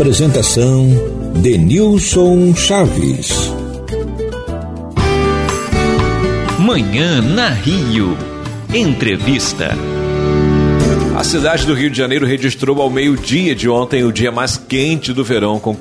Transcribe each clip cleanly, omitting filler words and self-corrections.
Apresentação: Denilson Chaves. Manhã na Rio. Entrevista. A cidade do Rio de Janeiro registrou ao meio-dia de ontem o dia mais quente do verão, com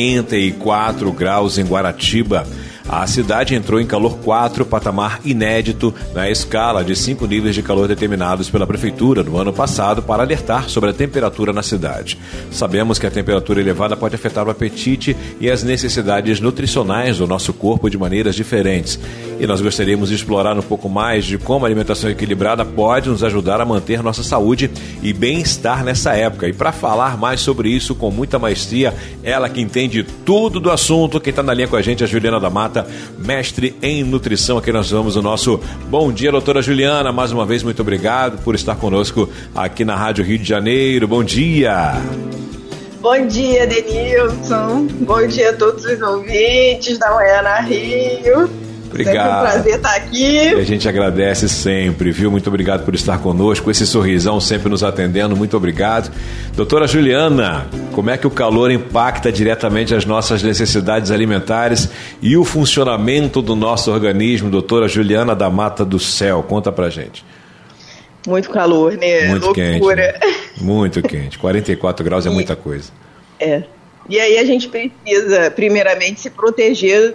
44 graus em Guaratiba. A cidade entrou em calor 4, patamar inédito na escala de 5 níveis de calor determinados pela Prefeitura no ano passado para alertar sobre a temperatura na cidade. Sabemos que a temperatura elevada pode afetar o apetite e as necessidades nutricionais do nosso corpo de maneiras diferentes. E nós gostaríamos de explorar um pouco mais de como a alimentação equilibrada pode nos ajudar a manter nossa saúde e bem-estar nessa época. E para falar mais sobre isso com muita maestria, ela que entende tudo do assunto, quem está na linha com a gente é a Juliana da Mata, mestre em nutrição. Aqui nós vamos o nosso bom dia, doutora Juliana. Mais uma vez, muito obrigado por estar conosco aqui na Rádio Rio de Janeiro. Bom dia. Bom dia, Denilson. Bom dia a todos os ouvintes da Manhã na Rio. Obrigado. Sempre um prazer estar aqui. E a gente agradece sempre, viu? Muito obrigado por estar conosco, esse sorrisão sempre nos atendendo, muito obrigado. Doutora Juliana, como é que o calor impacta diretamente as nossas necessidades alimentares e o funcionamento do nosso organismo? Doutora Juliana da Mata do Céu, conta pra gente. Muito calor, né? Muito loucura. Quente, né? Muito quente, 44 graus é muita coisa. É, e aí a gente precisa primeiramente se proteger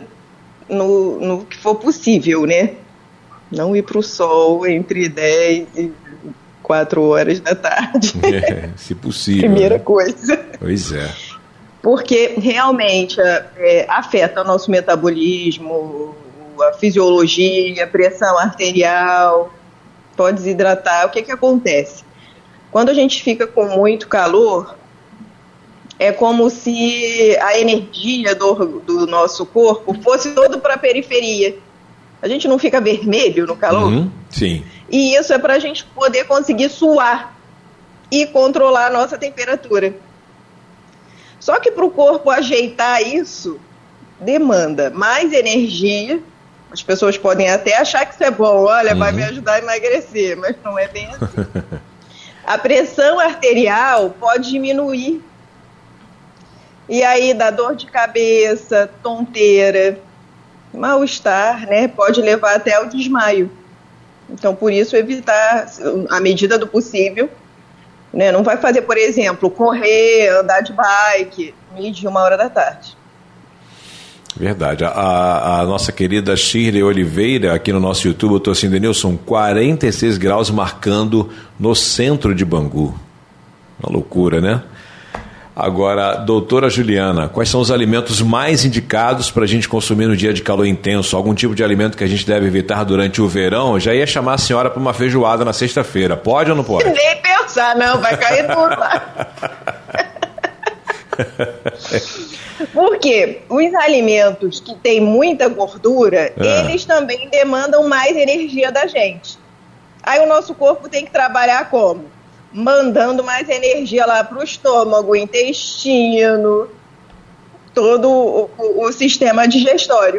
no que for possível, né? Não ir para o sol entre 10 e 4 horas da tarde. Se possível. Primeira né? coisa. Pois é. Porque realmente afeta o nosso metabolismo, a fisiologia, a pressão arterial, pode desidratar. O que acontece? Quando a gente fica com muito calor, é como se a energia do nosso corpo fosse toda para a periferia. A gente não fica vermelho no calor? Sim. E isso é para a gente poder conseguir suar e controlar a nossa temperatura. Só que para o corpo ajeitar isso, demanda mais energia. As pessoas podem até achar que isso é bom. Olha, vai me ajudar a emagrecer, mas não é bem assim. A pressão arterial pode diminuir. E aí dá dor de cabeça, tonteira, mal-estar, né? Pode levar até ao desmaio. Então, por isso, evitar, à medida do possível, né? Não vai fazer, por exemplo, correr, andar de bike, meio-dia, 1h da tarde. Verdade. A nossa querida Shirley Oliveira, aqui no nosso YouTube, eu estou assim, Denilson, 46 graus marcando no centro de Bangu. Uma loucura, né? Agora, doutora Juliana, quais são os alimentos mais indicados para a gente consumir no dia de calor intenso? Algum tipo de alimento que a gente deve evitar durante o verão? Eu já ia chamar a senhora para uma feijoada na sexta-feira. Pode ou não pode? Nem pensar, não. Vai cair tudo lá. Porque os alimentos que têm muita gordura, eles também demandam mais energia da gente. Aí o nosso corpo tem que trabalhar como? Mandando mais energia lá para o estômago, intestino, todo o sistema digestório.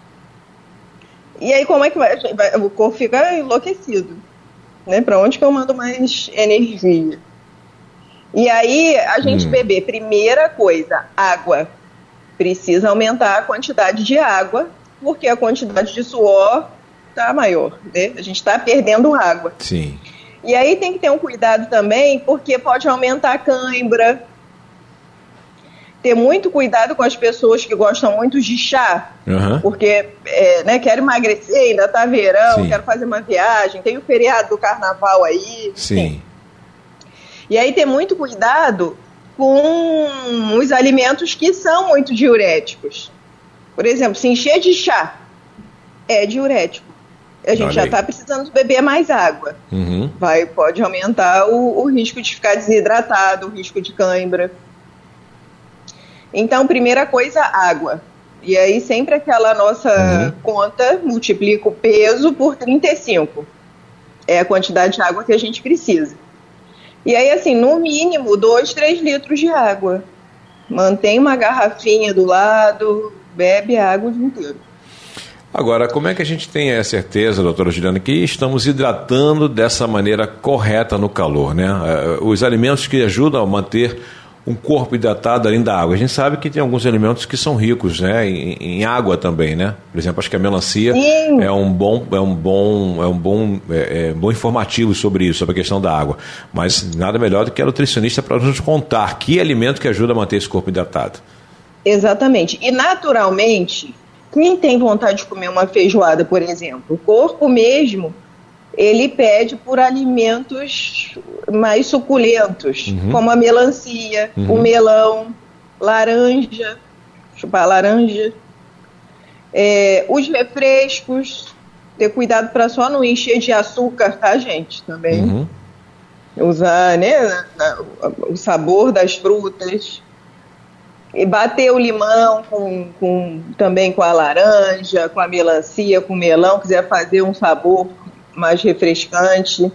E aí como é que vai? O corpo fica enlouquecido, né? Para onde que eu mando mais energia? E aí a gente beber, primeira coisa, água. Precisa aumentar a quantidade de água, porque a quantidade de suor está maior, né? A gente está perdendo água. Sim. E aí tem que ter um cuidado também, porque pode aumentar a cãibra. Ter muito cuidado com as pessoas que gostam muito de chá, porque né, quero emagrecer, ainda está verão, quero fazer uma viagem, tem o feriado do carnaval aí. Sim. E aí ter muito cuidado com os alimentos que são muito diuréticos. Por exemplo, se encher de chá é diurético. A gente já está precisando beber mais água. Pode aumentar o risco de ficar desidratado, o risco de cãibra. Então, primeira coisa, água. E aí sempre aquela nossa conta, multiplica o peso por 35. É a quantidade de água que a gente precisa. E aí, assim, no mínimo, 2, 3 litros de água. Mantém uma garrafinha do lado, bebe água o dia inteiro. Agora, como é que a gente tem a certeza, doutora Juliana, que estamos hidratando dessa maneira correta no calor, né? Os alimentos que ajudam a manter um corpo hidratado além da água? A gente sabe que tem alguns alimentos que são ricos, né, em água também, né? Por exemplo, acho que a melancia é um bom informativo sobre isso, sobre a questão da água. Mas nada melhor do que a nutricionista para nos contar que alimento que ajuda a manter esse corpo hidratado. Exatamente. E naturalmente, quem tem vontade de comer uma feijoada, por exemplo, o corpo mesmo, ele pede por alimentos mais suculentos, como a melancia, o melão, laranja, chupar laranja, os refrescos, ter cuidado para só não encher de açúcar, tá, gente? Também usar, né, o sabor das frutas. E bater o limão também com a laranja, com a melancia, com o melão, quiser fazer um sabor mais refrescante.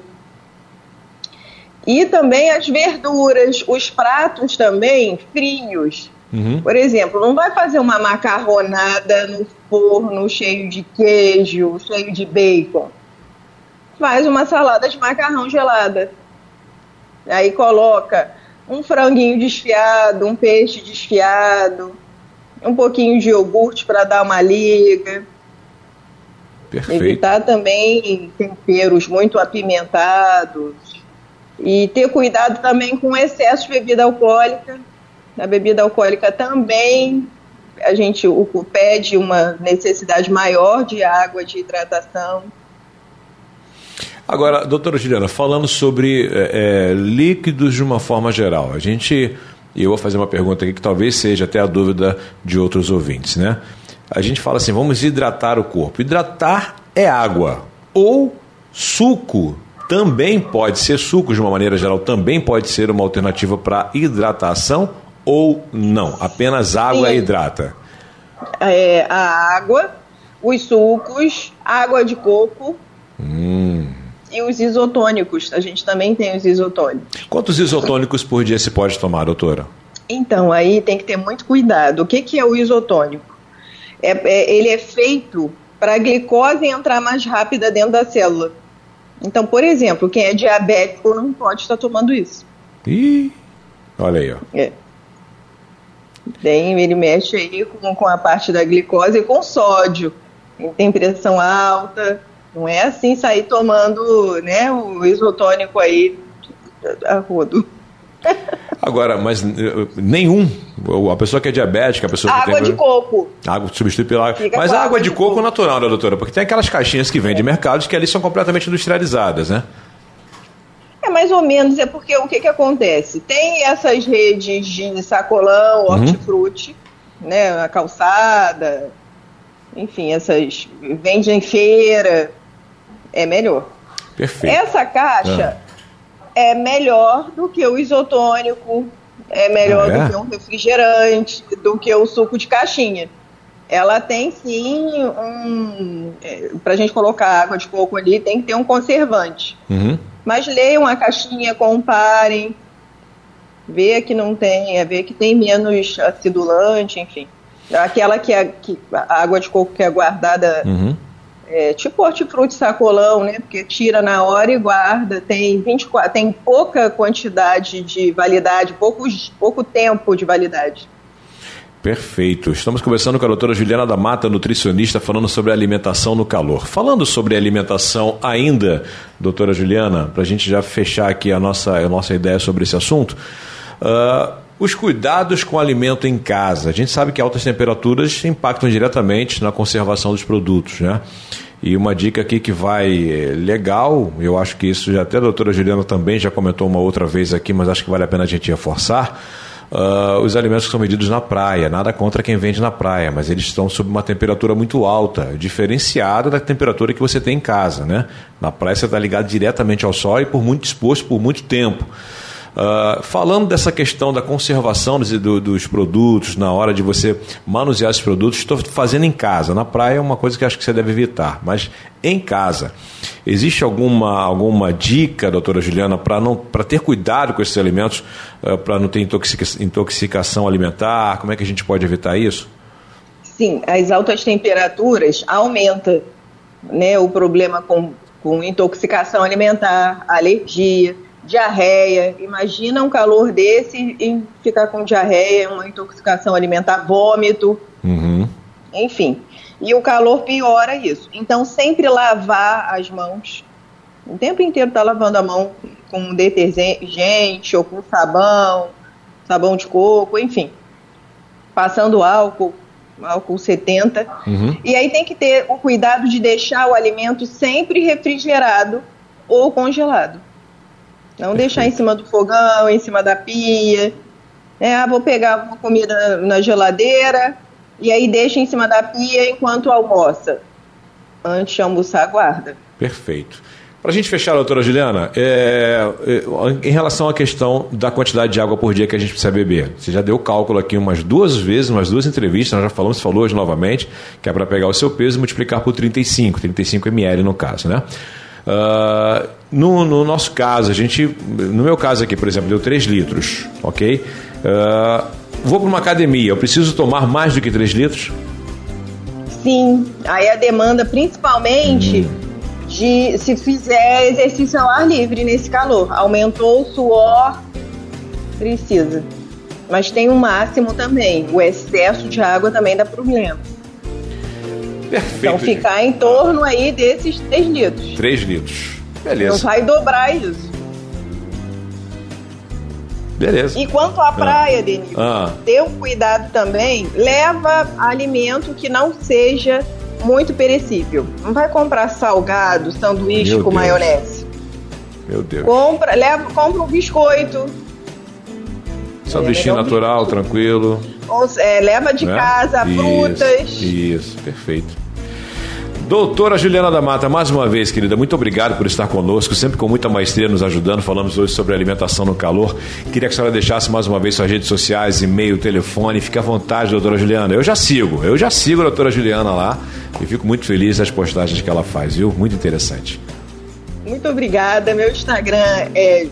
E também as verduras, os pratos também frios. Por exemplo, não vai fazer uma macarronada no forno cheio de queijo, cheio de bacon. Faz uma salada de macarrão gelada. Aí coloca um franguinho desfiado, um peixe desfiado, um pouquinho de iogurte para dar uma liga. Perfeito. Evitar também temperos muito apimentados e ter cuidado também com o excesso de bebida alcoólica. A bebida alcoólica também, a gente pede uma necessidade maior de água, de hidratação. Agora, doutora Juliana, falando sobre líquidos de uma forma geral, eu vou fazer uma pergunta aqui que talvez seja até a dúvida de outros ouvintes, né? A gente fala assim, vamos hidratar o corpo. Hidratar é água. Ou suco também pode ser, suco de uma maneira geral, também pode ser uma alternativa para hidratação ou não? Apenas água hidrata? A água, os sucos, água de coco e os isotônicos. A gente também tem os isotônicos. Quantos isotônicos por dia se pode tomar, doutora? Então, aí tem que ter muito cuidado. O que é o isotônico? Ele é feito para a glicose entrar mais rápida dentro da célula. Então, por exemplo, quem é diabético não pode estar tomando isso. Ih, olha aí, ó. Ele mexe aí com a parte da glicose e com sódio. Quem tem pressão alta, não é assim sair tomando, né, o isotônico aí a rodo. Agora, mas nenhum, a pessoa que é diabética, a pessoa que água tem... de coco. Água substitui pela água. Fica mas a água de coco coco natural, né, doutora? Porque tem aquelas caixinhas que vêm de mercados que ali são completamente industrializadas, né? É mais ou menos, é porque o que acontece? Tem essas redes de sacolão, hortifruti, né, a calçada, enfim, essas vende em feira, é melhor. Perfeito. Essa caixa é melhor do que o isotônico, é melhor do que um refrigerante, do que o suco de caixinha. Ela tem sim para a gente colocar água de coco ali, tem que ter um conservante. Mas leiam a caixinha, comparem, vê que não tem, vê que tem menos acidulante, enfim. Aquela a água de coco que é guardada, tipo hortifruti sacolão, né? Porque tira na hora e guarda, tem pouca quantidade de validade, pouco tempo de validade. Perfeito. Estamos conversando com a doutora Juliana da Mata, nutricionista, falando sobre alimentação no calor. Falando sobre alimentação ainda, doutora Juliana, para a gente já fechar aqui a nossa ideia sobre esse assunto, os cuidados com o alimento em casa. A gente sabe que altas temperaturas impactam diretamente na conservação dos produtos, né? E uma dica aqui que vai legal, eu acho que isso já até a doutora Juliana também já comentou uma outra vez aqui, mas acho que vale a pena a gente reforçar. Os alimentos que são vendidos na praia, nada contra quem vende na praia, mas eles estão sob uma temperatura muito alta, diferenciada da temperatura que você tem em casa, né? Na praia você está ligado diretamente ao sol e exposto por muito tempo. Falando dessa questão da conservação dos produtos, na hora de você manusear esses produtos, estou fazendo em casa. Na praia é uma coisa que acho que você deve evitar, mas em casa, existe alguma dica, doutora Juliana, para ter cuidado com esses alimentos, para não ter intoxicação alimentar? Como é que a gente pode evitar isso? Sim, as altas temperaturas aumentam, né, o problema com intoxicação alimentar, alergia. diarreia. Imagina um calor desse e ficar com diarreia, uma intoxicação alimentar, vômito, enfim. E o calor piora isso. Então, sempre lavar as mãos. O tempo inteiro tá lavando a mão com detergente ou com sabão de coco, enfim. Passando álcool 70. E aí tem que ter o cuidado de deixar o alimento sempre refrigerado ou congelado. Não deixar em cima do fogão, em cima da pia. Vou pegar uma comida na geladeira e aí deixa em cima da pia enquanto almoça. Antes de almoçar, guarda. Perfeito. Para a gente fechar, doutora Juliana, em relação à questão da quantidade de água por dia que a gente precisa beber, você já deu cálculo aqui umas duas entrevistas, nós já falamos, você falou hoje novamente, que é para pegar o seu peso e multiplicar por 35 ml no caso, né? No nosso caso, no meu caso aqui, por exemplo, deu 3 litros, ok? Vou para uma academia, eu preciso tomar mais do que 3 litros? Sim, aí a demanda principalmente de se fizer exercício ao ar livre nesse calor. Aumentou o suor, precisa. Mas tem um máximo também, o excesso de água também dá problema. Perfeito. Então ficar em torno aí desses 3 litros. 3 litros, beleza. Não vai dobrar isso. Beleza. E quanto à praia, Denilson, dê um cuidado também, leva alimento que não seja muito perecível. Não vai comprar salgado, sanduíche com maionese. Meu Deus. Compra um biscoito. Sanduíche natural, tranquilo. Leva de casa frutas. Isso, perfeito. Doutora Juliana da Mata, mais uma vez, querida, muito obrigado por estar conosco, sempre com muita maestria nos ajudando. Falamos hoje sobre alimentação no calor. Queria que a senhora deixasse mais uma vez suas redes sociais, e-mail, telefone. Fique à vontade, doutora Juliana. Eu já sigo a doutora Juliana lá e fico muito feliz das postagens que ela faz, viu? Muito interessante. Muito obrigada. Meu Instagram é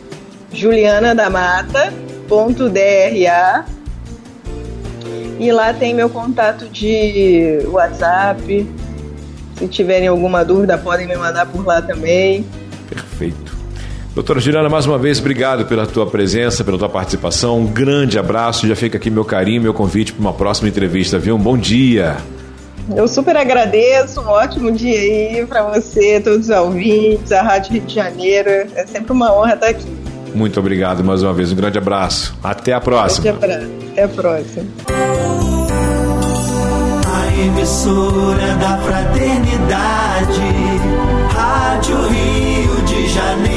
julianadamata.dra e lá tem meu contato de WhatsApp. Se tiverem alguma dúvida, podem me mandar por lá também. Perfeito. Doutora Juliana, mais uma vez, obrigado pela tua presença, pela tua participação. Um grande abraço. Já fica aqui meu carinho, meu convite para uma próxima entrevista, viu? Um bom dia. Eu super agradeço. Um ótimo dia aí para você, todos os ouvintes, a Rádio Rio de Janeiro. É sempre uma honra estar aqui. Muito obrigado mais uma vez. Um grande abraço. Até a próxima. Até a próxima. Emissora da Fraternidade, Rádio Rio de Janeiro.